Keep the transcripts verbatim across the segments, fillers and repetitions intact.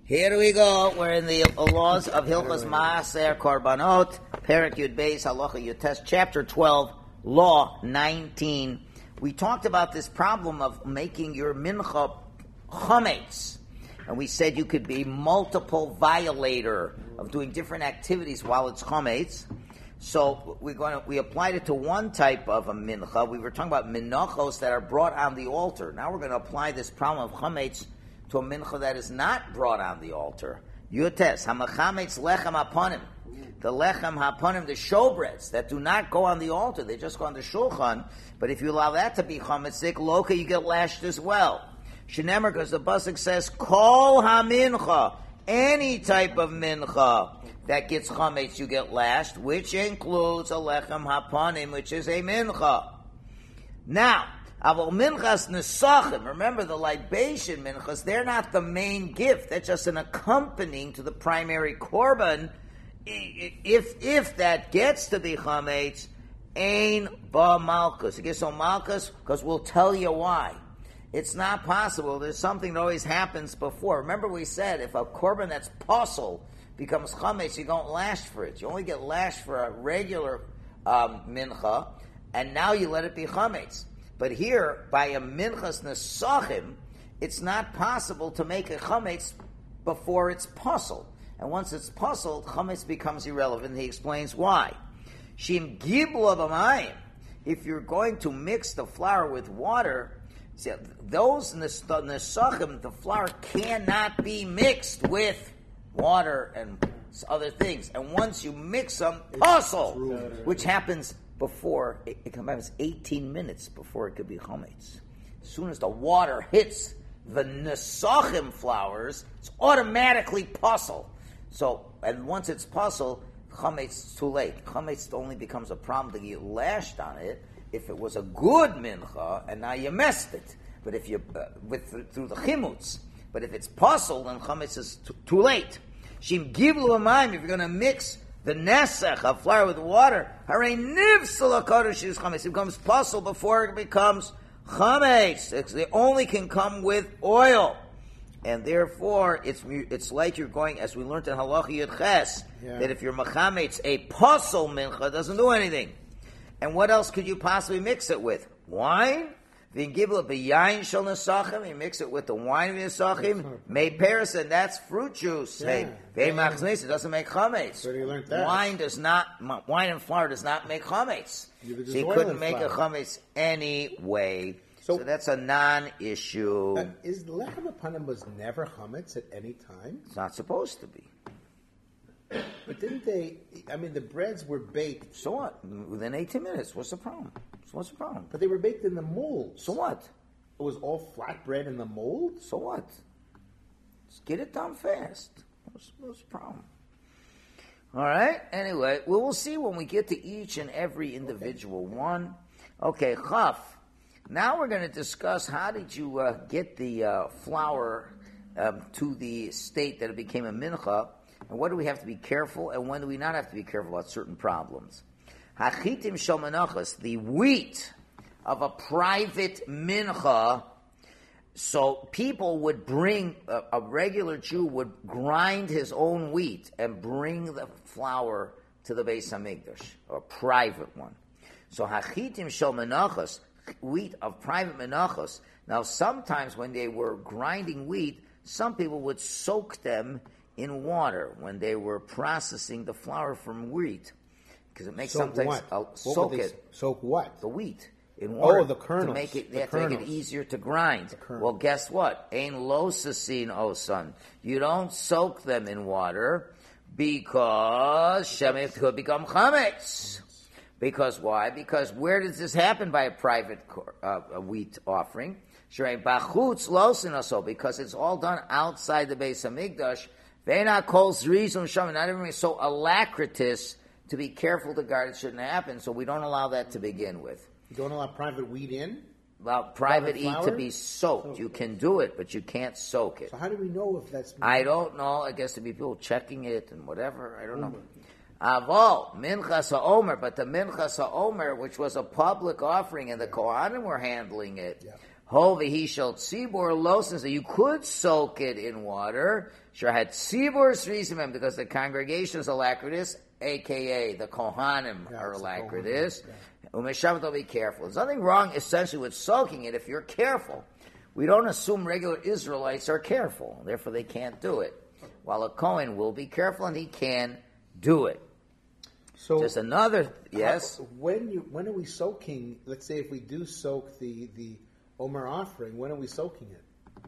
Here we go. We're in the laws of Hilchos Maaser Korbanot, Perek Yud Beis Halacha Yud Tes, chapter twelve, law nineteen. We talked about this problem of making your mincha chametz, and we said you could be multiple violator of doing different activities while it's chametz. So we're going to we applied it to one type of a mincha. We were talking about minachos that are brought on the altar. Now we're going to apply this problem of chametz to a mincha that is not brought on the altar. Yutes, hamachametz lechem haponim. The lechem haponim, the showbreads that do not go on the altar, they just go on the shulchan. But if you allow that to be chametzik, loka, you get lashed as well. Shenemer, because the pasuk says, kol hamincha, any type of mincha that gets chametz, you get lashed, which includes a lechem haponim, which is a mincha. Now, Avol minchas nesachim. Remember, the libation minchas, they're not the main gift. That's just an accompanying to the primary korban. If if that gets to be chametz, ein ba malchus. It gets so malchus because we'll tell you why. It's not possible. There's something that always happens before. Remember, we said if a korban that's posel becomes chametz, you don't lash for it. You only get lashed for a regular um, mincha, and now you let it be chametz. But here, by a minchas nesachim, it's not possible to make a chametz before it's posel. And once it's posel, chametz becomes irrelevant. He explains why. Shim gibla b'mayim. If you're going to mix the flour with water, see, those nesachim, the flour cannot be mixed with water and other things. And once you mix them, posel, which happens before it, it comes eighteen minutes before it could be chametz. As soon as the water hits the nesachim flours, it's automatically posel. So, and once it's posel, chametz is too late. Chametz only becomes a problem to get lashed on it if it was a good mincha and now you messed it. But if you uh, with through the chimutz, but if it's posel, then chametz is t- too late. Shim givlu amayim. If you're going to mix the nesach of flour with water, haray nivsal hakodesh is chametz. It becomes posel before it becomes chametz. They only can come with oil, and therefore it's it's like you're going, as we learned in Halacha Yud Ches, yeah, that if you're machametz a posel mincha, it doesn't do anything. And what else could you possibly mix it with? Wine? Then give it beyayin shel nesachim. You mix it with the wine of nesachim. Made paris, and that's fruit juice. Hey, they machznis. It doesn't make chametz. Where do you learn that? Wine does not. Wine and flour does not make chametz. So you couldn't make flour. a chametz anyway. So, so that's a non-issue. Uh, is lechem hapanim was never chametz at any time? It's not supposed to be. But didn't they? I mean, the breads were baked. So what? Within eighteen minutes. What's the problem? What's the problem? But they were baked in the mold. So what? It was all flat bread in the mold? So what? Just get it done fast. What's, what's the problem? All right? Anyway, we will see when we get to each and every individual okay. one. Okay, Chaf. Now we're going to discuss how did you uh, get the uh, flour um, to the state that it became a mincha, and what do we have to be careful, and when do we not have to be careful about certain problems? Hachitim shel menachos, the wheat of a private mincha. So people would bring, a, a regular Jew would grind his own wheat and bring the flour to the Beis Hamikdash, a private one. So hachitim shel menachos, wheat of private menachos. Now sometimes when they were grinding wheat, some people would soak them in water when they were processing the flour from wheat. Because it makes soak sometimes what? Uh, what soak it. Soak what? The wheat in water. Oh, the kernels. To make it, the yeah, to make it easier to grind. Well, guess what? Ein lo sasin, oh son. You don't soak them in water because shemet could become chametz. Because why? Because where does this happen by a private uh, a wheat offering? Bachutz losin also, because it's all done outside the Beis Hamikdash. Ve'ena kol zrizum sham. Not everything is so alacritous to be careful to guard it shouldn't happen, so we don't allow that to begin with. You don't allow private wheat in? Well, private wheat to be soaked. So, you can do it, but you can't soak it. So how do we know if that's... I don't know. I guess there'd be people checking it and whatever. I don't know. Avol, minchas ha'omer, but the minchas ha'omer, which was a public offering, and the Kohanim were handling it, Hovi shall tzibur losin, so you could soak it in water. Sure had tzibur srizimim, because the congregation is alakritis, aka the Kohanim Yeah, are it's the alakritis. Kohanim, Umeshavat, be careful. There's nothing wrong essentially with soaking it if you're careful. We don't assume regular Israelites are careful, therefore they can't do it. While a Kohen will be careful and he can do it. So Just another, yes? how- when you when are we soaking? Let's say if we do soak the the Omer offering, when are we soaking it?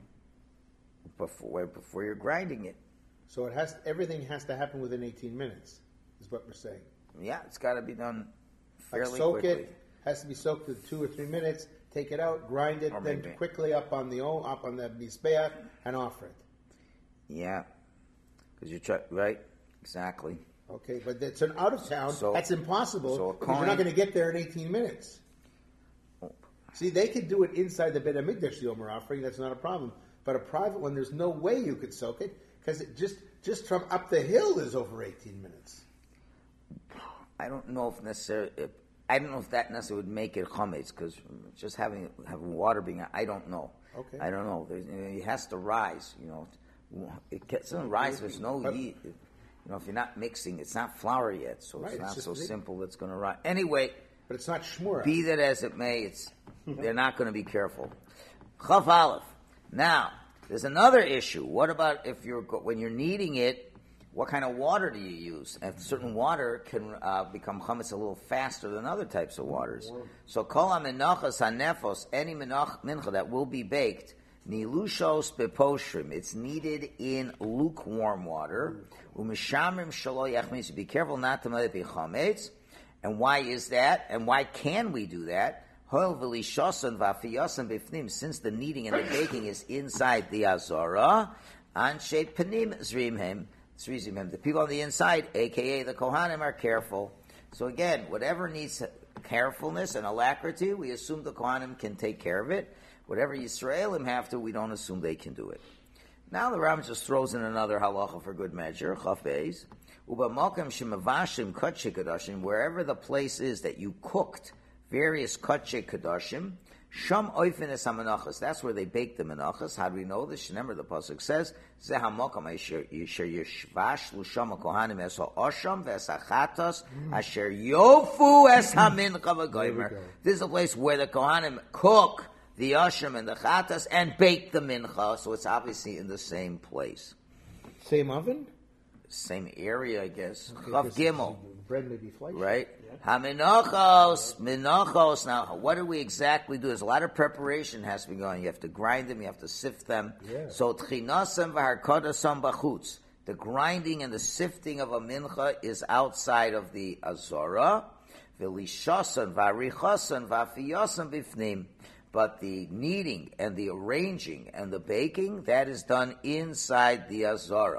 Before, before you're grinding it. So it has everything has to happen within eighteen minutes, is what we're saying. Yeah, it's got to be done Like fairly soak quickly. it, has to be soaked for two or three minutes. Take it out, grind it, Or then maybe- quickly up on the o- up on the mizbeach and offer it. Yeah, because you try, right? Exactly. Okay, but it's an out of town. So- That's impossible so a because you're coin- not going to get there in eighteen minutes. See, they could do it inside the Beit HaMikdash, the Omer offering. That's not a problem. But a private one, there's no way you could soak it because it just just from up the hill is over eighteen minutes. I don't know if necessarily. If, I don't know if that necessarily would make it chametz, because just having having water being, I don't know. Okay. I don't know. There's, it has to rise. You know, it gets to rise. There's no But- yeast. You know, if you're not mixing, it's not flour yet, so Right, it's it's not just so big. simple. It's going to rise anyway. But it's not shmura. Be that as it may, it's they're not going to be careful. Chaf Aleph. Now, there's another issue. What about if you're go- when you're kneading it? What kind of water do you use? And certain water can uh, become chametz a little faster than other types of waters. So kol hamenachas hanefos, any menach, mincha that will be baked, nilushos beposhrim. It's kneaded in lukewarm water. Umishamrim shalo yachmis. Be careful not to let it be chametz. And why is that? And why can we do that? Since the kneading and the baking is inside the azara, anshe panim zrimhem, zrimhem. The people on the inside, aka the kohanim, are careful. So again, whatever needs carefulness and alacrity, we assume the kohanim can take care of it. Whatever Yisraelim have to, we don't assume they can do it. Now the Ram just throws in another halacha for good measure, chaf beis. Ubamalkam shemavashim kotche kadashim, wherever the place is that you cooked various kotche kadashim, sham oifen es hamanachas. That's where they bake the menachas. How do we know this? Remember the pasuk says, "Zeh hamakam asher yishvash lusham kohanim es ha'osham v'es hachatos asher yofu es hamincha v'goymer." This is a place where the kohanim cook the asham and the chatas and bake the mincha. So it's obviously in the same place, Same oven? same area, I guess. Okay, Chav 'cause Gimel. Bread may be fleishy. Right? Haminachos, minachos. Now, what do we exactly do? There's a lot of preparation has to be going. You have to grind them, you have to sift them. Yeah. So, tchinasam v'harkodasam b'chutz. The grinding and the sifting of a mincha is outside of the azora. V'lishasan v'arichasan v'afiyasan b'fnim. But the kneading and the arranging and the baking, that is done inside the azora.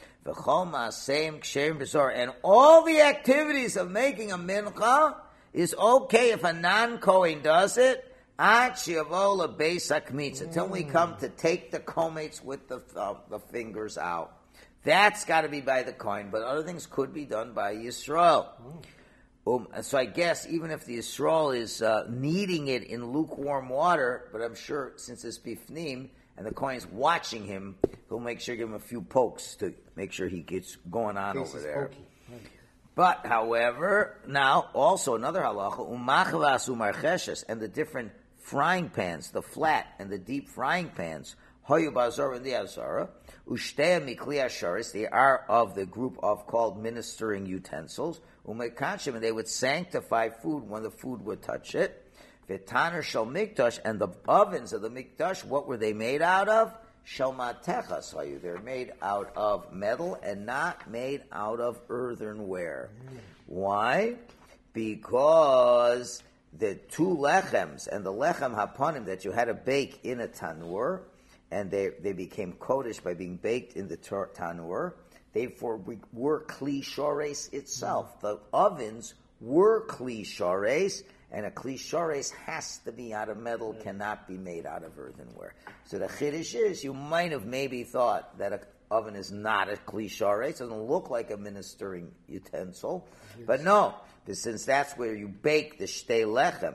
And all the activities of making a mincha is okay if a non-Kohen does it, until we come to take the kometz with the uh, the fingers out. That's got to be by the Kohen, but other things could be done by Yisrael. Um, so I guess even if the Yisrael is uh, kneading it in lukewarm water, but I'm sure since it's bifnim, and the Kohen's watching him, he'll make sure to give him a few pokes to make sure he gets going on Case over is there. pokey. Right. But, however, now also another halacha, umachvas umarcheshes, and the different frying pans, the flat and the deep frying pans, hoyu bazar and the azara, ushtea mikli asharis, they are of the group of called ministering utensils, umekachim, and they would sanctify food when the food would touch it. V'taner shel mikdash, and the ovens of the mikdash, what were they made out of? Shel matechas hayu. They're made out of metal and not made out of earthenware. Mm. Why? Because the two lechems and the lechem hapanim that you had to bake in a tanur, and they, they became kodesh by being baked in the tanur, therefore were kli shores itself. Mm. The ovens were kli shores, and a kli shores has to be out of metal, cannot be made out of earthenware. So the chiddush is, you might have maybe thought that an oven is not a kli shores, it doesn't look like a ministering utensil, but no, since that's where you bake the shtei lechem,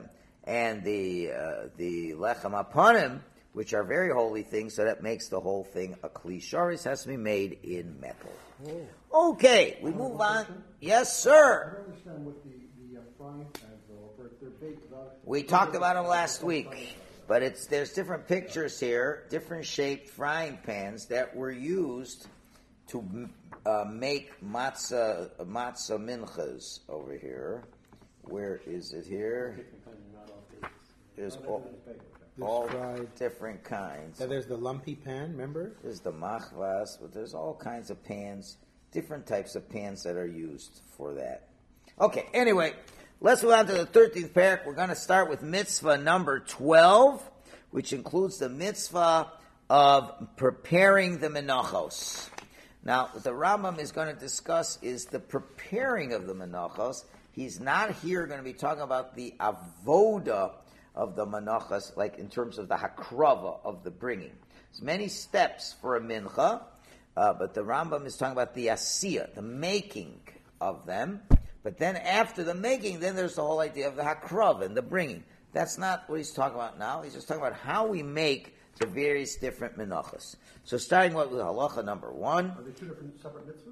and the uh, the lechem aponim, which are very holy things, so that makes the whole thing a kli sharis, has to be made in metal. Oh. Okay, we move on. Yes, sir. I don't understand what the, the uh, frying pans are, if they're big. We talked about them last week, but it's there's different pictures here, different shaped frying pans that were used to uh, make matzah matzah minchas over here. Where is it here? There's all, all different kinds. So there's the lumpy pan, remember? There's the machvas, but there's all kinds of pans, different types of pans that are used for that. Okay, anyway, let's move on to the thirteenth parak. We're going to start with mitzvah number twelve, which includes the mitzvah of preparing the menachos. Now, what the Rambam is going to discuss is the preparing of the menachos. He's not here going to be talking about the avoda of the menachos, like in terms of the hakrava of the bringing. There's many steps for a mincha, uh, but the Rambam is talking about the asiyah, the making of them. But then after the making, then there's the whole idea of the hakrava and the bringing. That's not what he's talking about now. He's just talking about how we make the various different menachos. So starting with halacha number one. Are they two different separate mitzvahs?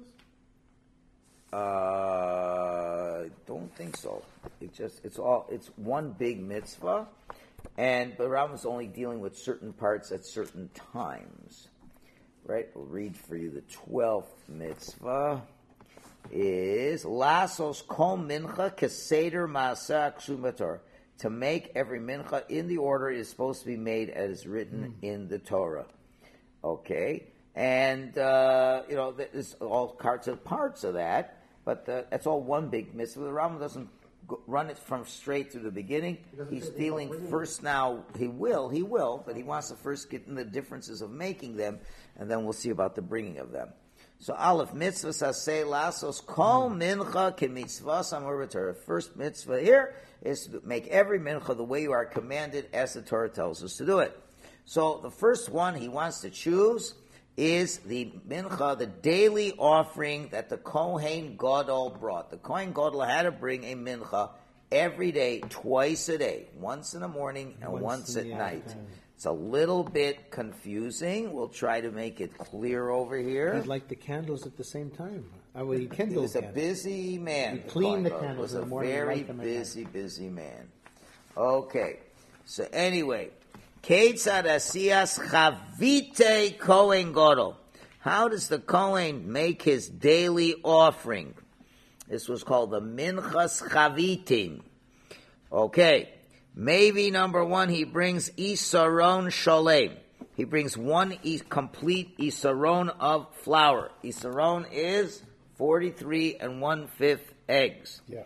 Uh, I don't think so. It just it's all it's one big mitzvah, and but Rambam's only dealing with certain parts at certain times. Right? We'll read for you the twelfth mitzvah. Is lasos kol mincha keseder ma'aseh kshumator. To make every mincha in the order is supposed to be made as written mm. in the Torah. Okay, and uh, you know there's all parts of parts of that, but uh, that's all one big mitzvah. The Rambam doesn't go, run it from straight to the beginning. He He's dealing first now. He will, he will, but he wants to first get in the differences of making them, and then we'll see about the bringing of them. So Aleph mitzvah saseh lasos kol mincha ke mitzvah samur b'Torah. First mitzvah here is to make every mincha the way you are commanded, as the Torah tells us to do it. So the first one he wants to choose is the mincha, the daily offering that the Kohen Gadol brought. The Kohen Gadol had to bring a mincha every day, twice a day, once in the morning and once, once at night. Afternoon. It's a little bit confusing. We'll try to make it clear over here. He'd like the candles at the same time. I would he kindle. He was a busy man. He cleaned the candles. He was a in the morning, very busy, busy man. Okay. So anyway, Keitzad asiyas chavite Kohen Gadol. How does the Kohen make his daily offering? This was called the Minchas Chavitim. Okay. Maybe number one, he brings Isaron Sholem. He brings one e- complete Isaron of flour. Isaron is forty-three and one-fifth eggs. Yeah.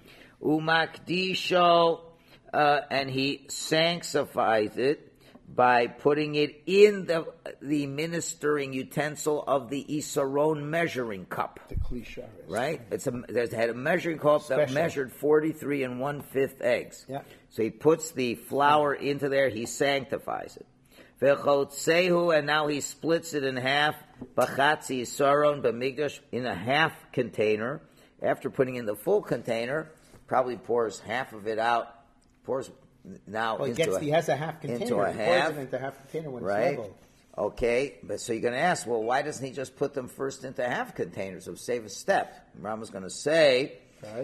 Umakdisho, uh, and he sanctifies it by putting it in the the ministering utensil of the Isaron measuring cup. The cliche. Right? It's a, it had a measuring cup Special. that measured forty-three and one-fifth eggs. Yeah. So he puts the flour into there, he sanctifies it. V'chotzehu, and now he splits it in half, b'chatzi Isaron b'migdash, in a half container. After putting in the full container, probably pours half of it out, pours now well, he, into gets, a, he has a half container. Into a he half. Pours it into a half container when right? it's level. Okay, but so you're going to ask, well, why doesn't he just put them first into half containers? It would save a step. Rama's going to say,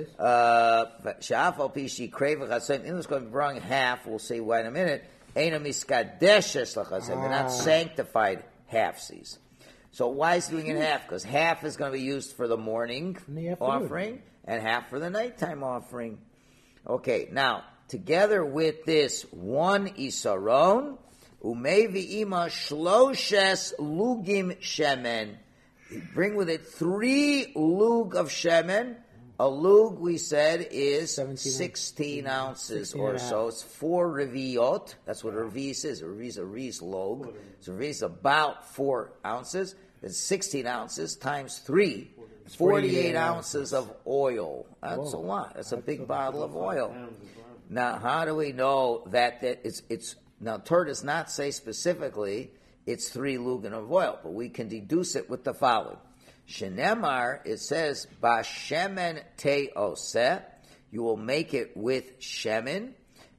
Sha'af al pishi crave v'chatzim. In this going to be wrong half. We'll see why in a minute. Eina miskadeshes l'chatzim. They're not sanctified halfsies. So why is he doing it half? Because half is going to be used for the morning the offering and half for the nighttime offering. Okay, now together with this one isaron, umevi ima shloshes lugim shemen. Bring with it three lug of shemen. A lug, we said, is sixteen ounces or so. It's four reviot. That's what a revis is. A revis is a revis log. So a revis is about four ounces. It's sixteen ounces times three. forty-eight ounces of oil. That's a lot. That's a big bottle of oil. Now, how do we know that, that it's, it's, now Torah does not say specifically it's three lugan of oil, but we can deduce it with the following. Shenemar, it says, Bashemen te oseh, you will make it with shemen,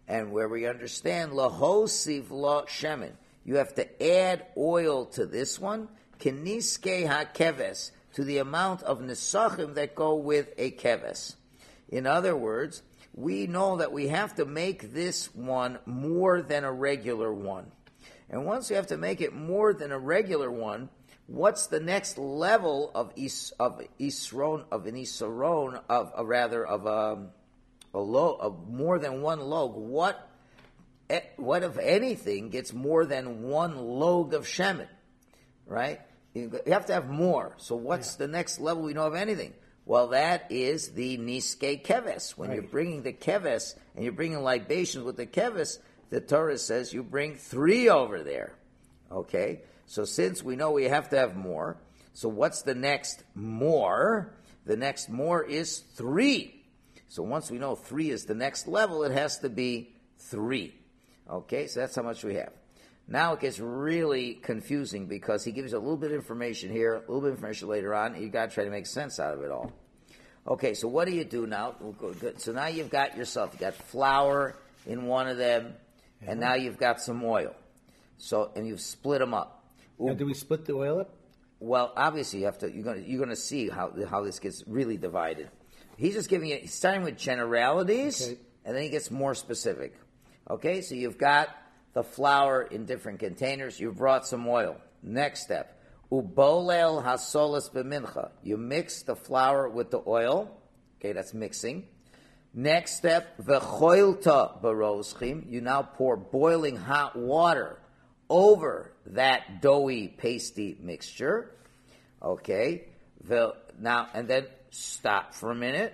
and where we understand lahosiv la shemen, you have to add oil to this one, keniske hakeves, to the amount of nesachim that go with a keves. In other words, we know that we have to make this one more than a regular one. And once we have to make it more than a regular one, what's the next level of is, of isron of an isaron of a rather of a a log of more than one log? What what if anything gets more than one log of shemen, right? You have to have more. So what's yeah. the next level we know of anything? Well, that is the niske keves. When right. you're bringing the keves and you're bringing libations with the keves, the Torah says you bring three over there. Okay? So since we know we have to have more, so what's the next more? The next more is three. So once we know three is the next level, it has to be three. Okay? So that's how much we have. Now it gets really confusing because he gives you a little bit of information here, a little bit of information later on, and you got to try to make sense out of it all. Okay, so what do you do now? Good. So now you've got yourself, you got flour in one of them, yeah. and now you've got some oil. So and you've split them up. Now, do we split the oil up? Well, obviously you have to. You're going to you're going to see how how this gets really divided. He's just giving you. He's starting with generalities, okay. and then he gets more specific. Okay, so you've got the flour in different containers. You've brought some oil. Next step, ubolel hasolas b'mincha. You mix the flour with the oil. Okay, that's mixing. Next step, v'choilta baroschim. You now pour boiling hot water over that doughy, pasty mixture. Okay, the, now and then stop for a minute.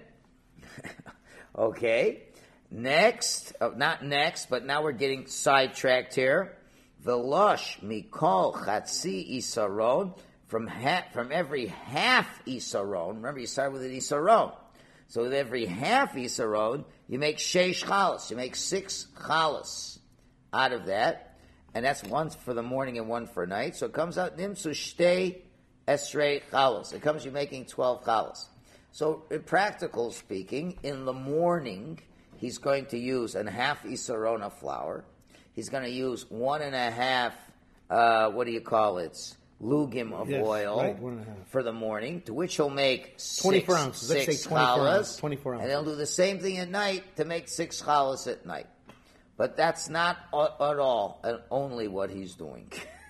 Okay. Next, uh, not next, but now we're getting sidetracked here. Velosh mikol chatzi isaron, from ha- from every half isaron. Remember, you start with an isaron. So with every half isaron, you make sheish chalas. You make six chalas out of that, and that's one for the morning and one for night. So it comes out nimsu shtei esrei chalas. It comes you making twelve chalas. So in practical speaking, in the morning, he's going to use a half isaron of flour. He's going to use one and a half, uh, what do you call it, lugim of yes, oil right, one and a half. For the morning, to which he'll make six, twenty-four ounces. Let's six say twenty-four challahs, ounces. twenty-four ounces. And he'll do the same thing at night to make six challahs at night. But that's not at all and only what he's doing.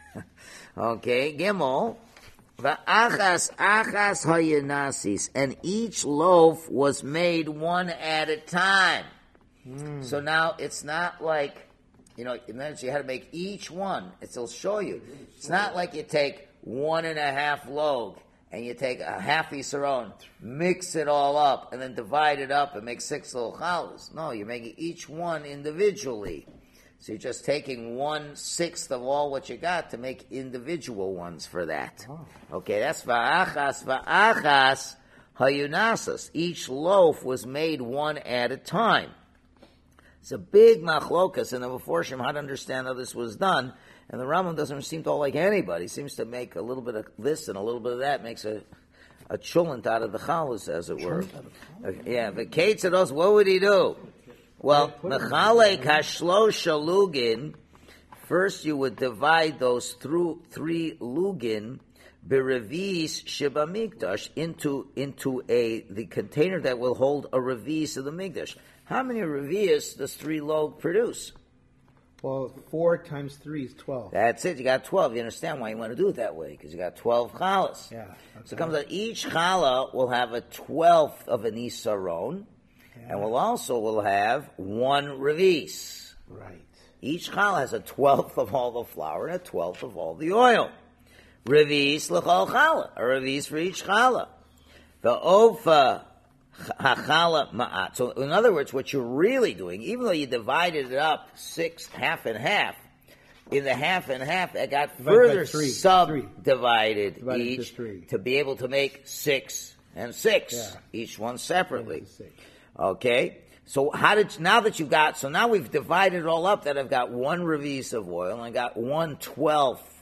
Okay, Gimel. V'achas achas hayinasis, and each loaf was made one at a time. Mm. So now it's not like, you know, imagine you had to make each one. It'll show you. It's not like you take one and a half log and you take a half isaron, mix it all up, and then divide it up and make six little challahs. No, you're making each one individually. So you're just taking one-sixth of all what you got to make individual ones for that. Oh. Okay, that's va'achas, va'achas hayunasas. Each loaf was made one at a time. It's a big machlokas in the Meforshim how to understand how this was done. And the Rambam doesn't seem to like anybody. He seems to make a little bit of this and a little bit of that. Makes a a chulent out of the chalus, as it were. Yeah, the Ketzeros, what would he do? Well, mechalek hashlosh lugin. First, you would divide those through three lugin berevis sheba mikdash into into a the container that will hold a revis of the mikdash. How many revias does three log produce? Well, four times three is twelve. That's it. You got twelve. You understand why you want to do it that way? Because you got twelve challahs. Yeah. Okay. So it comes out each challah will have a twelfth of an isaron. Yeah. And we'll also will have one revis. Right. Each challah has a twelfth of all the flour and a twelfth of all the oil. Revis l'chol challah. A revis for each challah. The ofa hachala ma'at. So in other words, what you're really doing, even though you divided it up six, half and half, in the half and half, it got further three, subdivided three. each to, three. to be able to make six and six, yeah. each one separately. Yeah, okay, so how did now that you've got so now we've divided it all up that I've got one revis of oil and I got one twelfth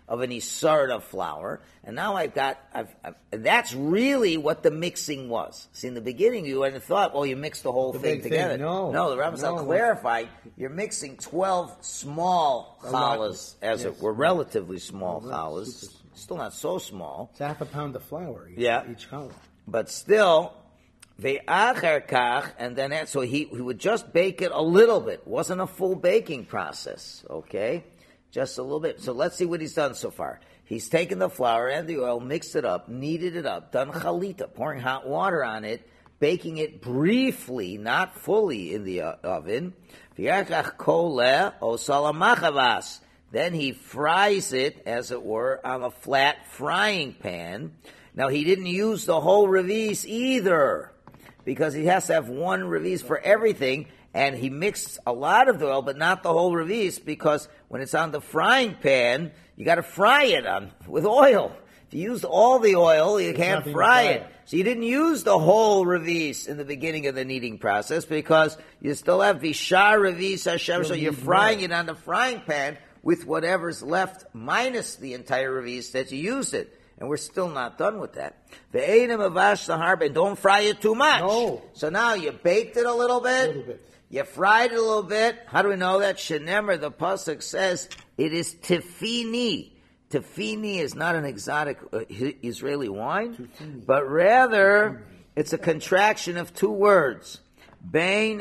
of an isard of flour, and now I've got, I've, I've, that's really what the mixing was. See, in the beginning you wouldn't have thought, well, you mix the whole The thing big thing. together. No. no, the Rabbis No. clarified, you're mixing twelve small A lot. challahs, as Yes. it were, relatively small Oh, challahs, super small. still not so small, It's half a pound of flour. Each, Yeah. Each challah. but still, ve'acher kach, and then that, so he, he would just bake it a little bit. It wasn't a full baking process, okay? Just a little bit. So let's see what he's done so far. He's taken the flour and the oil, mixed it up, kneaded it up, done chalita, pouring hot water on it, baking it briefly, not fully in the uh, oven. V'yakach koleh o salamachavas. Then he fries it, as it were, on a flat frying pan. Now he didn't use the whole revis either, because he has to have one revis for everything, and he mixed a lot of the oil, but not the whole revis, because when it's on the frying pan, you got to fry it on with oil. If you used all the oil, you can't nothing to fry fry it. it. So you didn't use the whole revis in the beginning of the kneading process, because you still have vishar revis Hashem, so you're frying it on the frying pan with whatever's left minus the entire revis that you used it. And we're still not done with that. Ve'enim avash the and don't fry it too much. No. So now you baked it a little bit. little bit. You fried it a little bit. How do we know that? Shenemer, the pasuk says, it is tefini. Tefini is not an exotic uh, Israeli wine, but rather it's a contraction of two words. Bein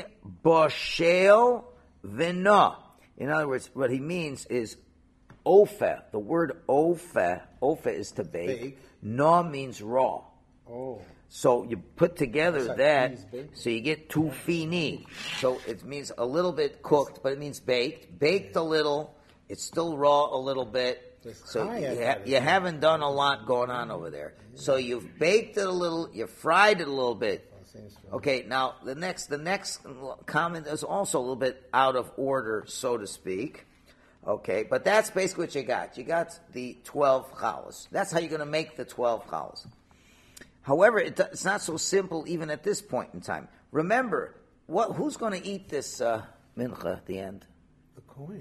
boshel v'no. In other words, what he means is opheh. The word opheh, opheh is to bake. Bake. No means raw. Oh. So you put together It's like that, peas baked. so you get two fini. So it means a little bit cooked, but it means baked. Baked a little, it's still raw a little bit. It's So high you, at ha- that. you haven't done a lot going on over there. So you've baked it a little, you fried it a little bit. Okay, now the next, the next comment is also a little bit out of order, so to speak. Okay, but that's basically what you got. You got the twelve challahs. That's how you're going to make the twelve challahs. However, it, it's not so simple even at this point in time. Remember, what? Who's going to eat this uh, mincha at the end? The coin.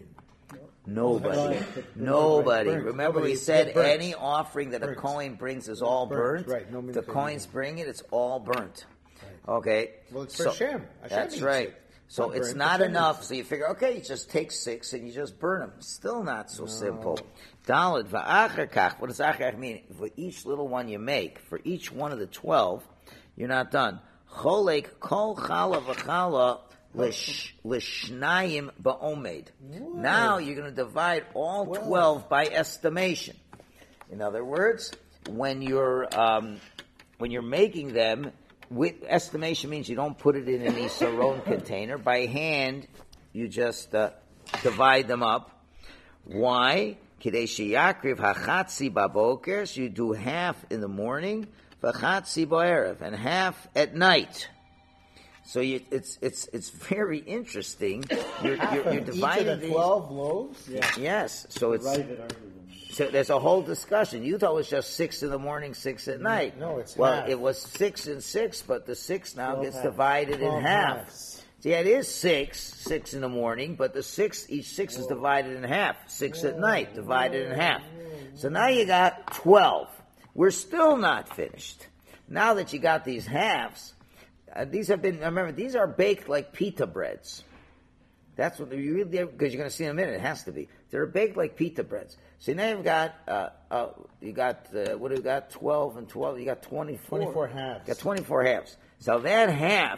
Nobody. Burnt. Nobody. Burnt. Remember, Nobody. we It's said burnt. any offering that a Burnt. coin brings is all Burnt, burnt. right. No the mincha coins either. bring it, it's all burnt. Okay. Well, it's for So- Hashem. Hashem That's eats right. it. So Not it's burnt, not Hashem enough. eats it. So you figure, okay, you just take six and you just burn them. Still not so simple. Dalet va'acher kach. What does acher mean? For each little one you make, for each one of the twelve, you're not done. Cholek kol chala v'chala lish- lishnayim ba'omed. Now you're going to divide all twelve by estimation. In other words, when you're um, when you're making them, with estimation means you don't put it in an isaron container. By hand, you just uh, divide them up. Why? Kidei sheyakriv hachatzi baboker. So you do half in the morning, v'chatzi ba'erev, and half at night. So you, it's it's it's very interesting. You're, you're, you're dividing Each of the these. twelve loaves. Yes, so it's Right at argument. so there's a whole discussion. You thought it was just six in the morning, six at night. no, it's well, half. it was six and six, but the six now Twelve gets half. divided in Twelve half. halves. Yeah, it is six, six in the morning, but the six, each six is divided in half. Six at night, divided in half. So now you got twelve. We're still not finished. Now that you got these halves, uh, these have been, remember, these are baked like pita breads. That's what you really, because you're going to see in a minute, it has to be. They're baked like pita breads. So now you've got, uh, uh, you got, uh, what do you got, twelve and twelve, you got twenty-four. twenty-four halves. You got twenty-four halves. So that half,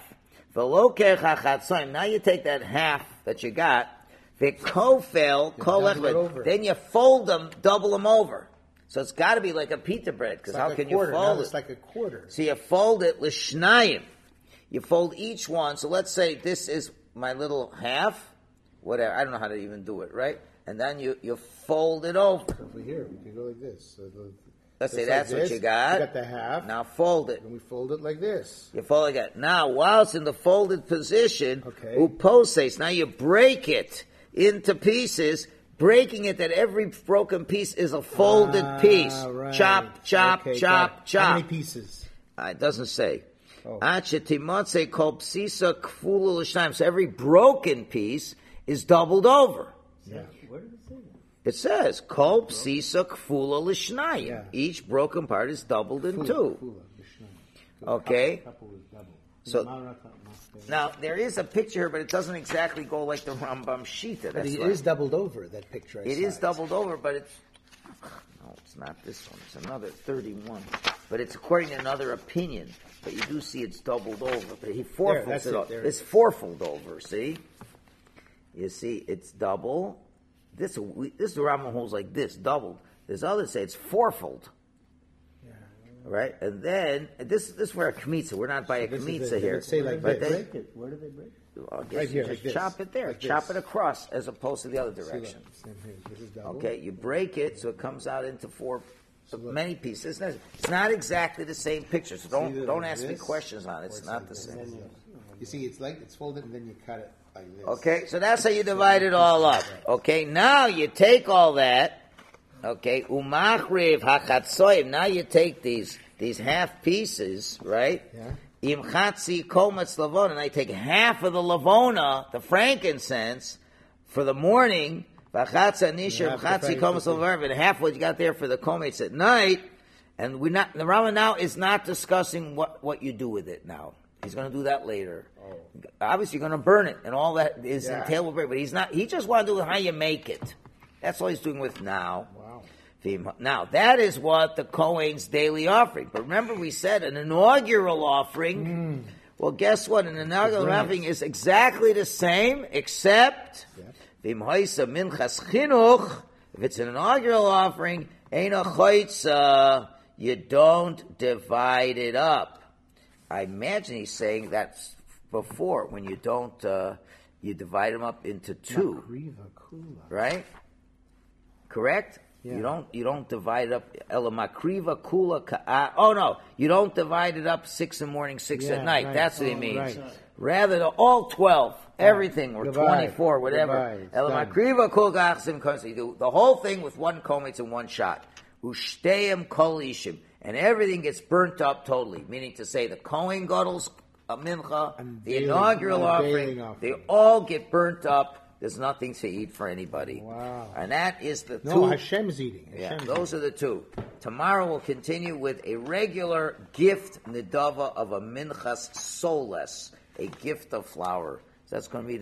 now you take that half that you got, v'kofel kol double it echad. over. Then you fold them, double them over. So it's got to be like a pita bread, because It's how like can a you quarter. fold Now it? it's like a quarter. So you fold it l'shnayim. You fold each one. So let's say this is my little half, whatever. I don't know how to even do it, right? And then you, you fold it over. Over here, we can go like this. So the, Let's say just that's like what this. you got. You got the half. Now fold it. And we fold it like this. You fold it. Now, while it's in the folded position, Okay. uposes. Now you break it into pieces, breaking it that every broken piece is a folded Ah, piece. right. Chop, chop, Okay, chop, got it. chop. How many pieces? Uh, it doesn't say. Oh. Achetimotze kol psisa kfulu l'shnayim. So every broken piece is doubled over. Yeah. Where did it say that? It says, Kol psisa kfula l'shnayim. Yeah. Each broken part is doubled in Fula, two. fula, Mishnah. Okay. Couple is double. So- Marata, Masbeh. Now, there is a picture here, but it doesn't exactly go like the Rambam Shita. But That's it right. is doubled over, that picture. I It saw. is doubled over, but it's... No, it's not this one. It's another thirty-one. But it's according to another opinion. But you do see it's doubled over. But he fourfolds that's it it. over. There it It's is. fourfold over, see? You see, it's double. This we, this the Rambam holds like this, doubled. There's others say it's fourfold. Right? And then, this this is where a kmitza. We're not by a This is kmitza the- here. let's say like but this. they, Break it. Where do they break it? well, I guess Right you here, just like this. chop it there. Like chop this. it across as opposed to the other See direction. that? Same here. This is double. Okay, you break it so it comes out into four, many pieces. It's not exactly the same picture, so don't either don't like ask me this, questions on it. It's it's not like the this. same. You see, it's like, it's folded and then you cut it like this. Okay, so that's how you divide it all up. Okay, now you take all that. Okay, umachriv hachatzoim. Now you take these these half pieces, right? Yeah. Im chatzi kometz lavona, and I take half of the lavona, the frankincense, for the morning. V'chatza nishir half the chatzi kometz frankincense. lavona, and half what you got there for the kometz at night. And we not the Rama now is not discussing what, what you do with it now. He's going to do that later. Oh. Obviously, you're going to burn it, and all that is Yeah. entailed with break. But he's not. He just want to do how you make it. That's all he's doing with now. Wow. Now, that is what the Kohen's daily offering. But remember we said an inaugural offering. Well, guess what? An inaugural bring it. offering is exactly the same, except V'im hoisa minchas chinuch. If it's an inaugural offering, eina choitza, you don't divide it up. I imagine he's saying that's before, when you don't, uh, you divide them up into two. Makriva kula. Right? Correct? Yeah. You don't you don't divide it up elamakriva kula ka. Oh no, you don't divide it up six in the morning, six Yeah, at night. right. That's what he Oh, means. right. Rather, the, all twelve, everything, or Goodbye. twenty-four, whatever. Goodbye. It's done. Elamakriva kula kachsim kohen. You do the whole thing with one kometz in one shot. Ushteim kol ishim, and everything gets burnt up totally. Meaning to say, the Kohen Gadol's a mincha, And the daily- inaugural and offering, daily they offering. all get burnt up. There's nothing to eat for anybody. Wow. And that is the No, two. Hashem's eating. Yeah, Hashem's those are the two. Tomorrow we'll continue with a regular gift nidava of a minchas soles, a gift of flour. So that's going to be the